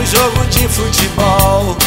jogo de futebol.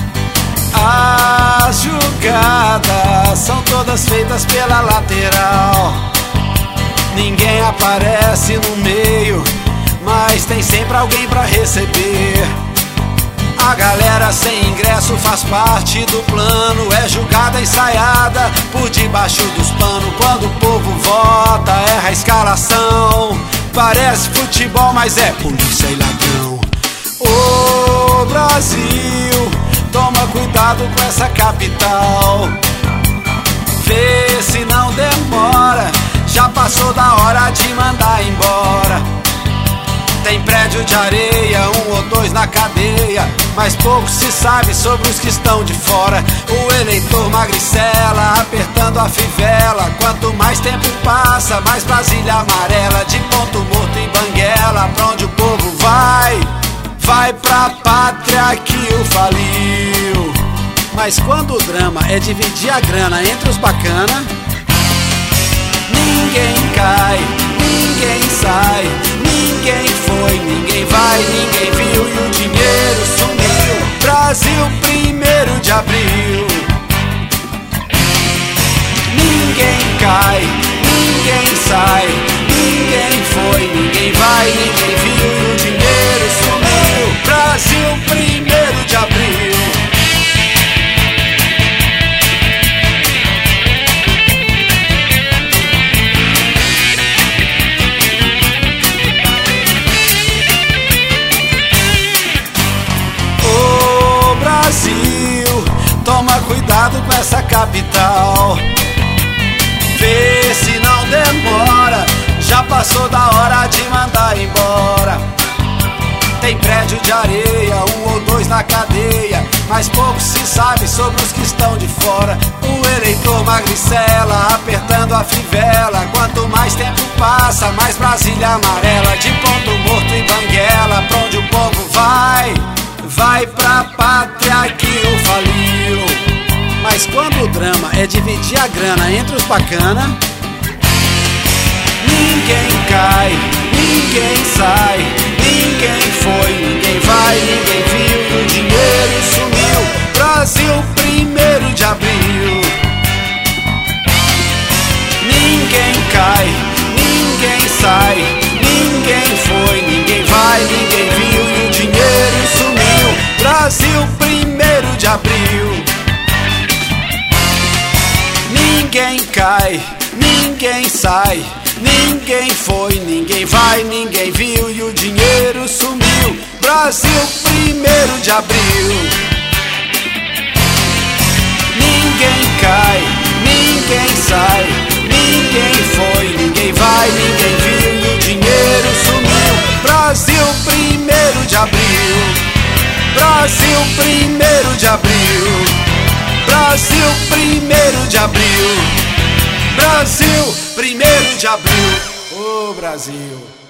As jogadas são todas feitas pela lateral. Ninguém aparece no meio, mas tem sempre alguém pra receber. A galera sem ingresso faz parte do plano. É jogada ensaiada por debaixo dos panos. Quando o povo vota, erra a escalação. Parece futebol, mas é polícia e ladrão. Ô Brasil, toma cuidado com essa capital. Vê se não demora, já passou da hora de mandar embora. Tem prédio de areia, 1 ou 2 na cadeia, mas pouco se sabe sobre os que estão de fora. O eleitor magricela, apertando a fivela. Quanto mais tempo passa, mais Brasília amarela. De ponto morto em Banguela, pra onde o povo vai? Vai pra pátria que o faliu. Mas quando o drama é dividir a grana entre os bacana, ninguém cai, ninguém sai, ninguém foi, ninguém vai, ninguém viu e o dinheiro sumiu. Brasil, 1º de abril. Ninguém cai, ninguém sai, ninguém foi, ninguém vai, ninguém viu e o dinheiro sumiu. Brasil, 1º de abril. Brasil, toma cuidado com essa capital. Vê se não demora, já passou da hora de mandar embora. Tem prédio de areia, 1 ou 2 na cadeia, mas pouco se sabe sobre os que estão de fora. O eleitor magricela, apertando a fivela. Quanto mais tempo passa, mais Brasília amarela. De ponto morto em Banguela, pra onde o povo vai? Vai pra pátria que o faliu. Mas quando o drama é dividir a grana entre os bacana, ninguém cai, ninguém sai, ninguém foi, ninguém vai, ninguém viu e o dinheiro sumiu. Brasil, 1º de abril. Ninguém cai, ninguém sai, ninguém foi, ninguém vai, ninguém viu e o dinheiro sumiu. Brasil, 1º de abril. Ninguém cai, ninguém sai, ninguém foi, ninguém vai, ninguém viu e o dinheiro sumiu. Brasil, 1º de abril. Ninguém cai, ninguém sai, ninguém foi, ninguém vai, ninguém viu e o dinheiro sumiu. Brasil, 1º de abril. Brasil, 1º de abril. Brasil, 1º de abril. Brasil, 1º de abril. Ô Brasil.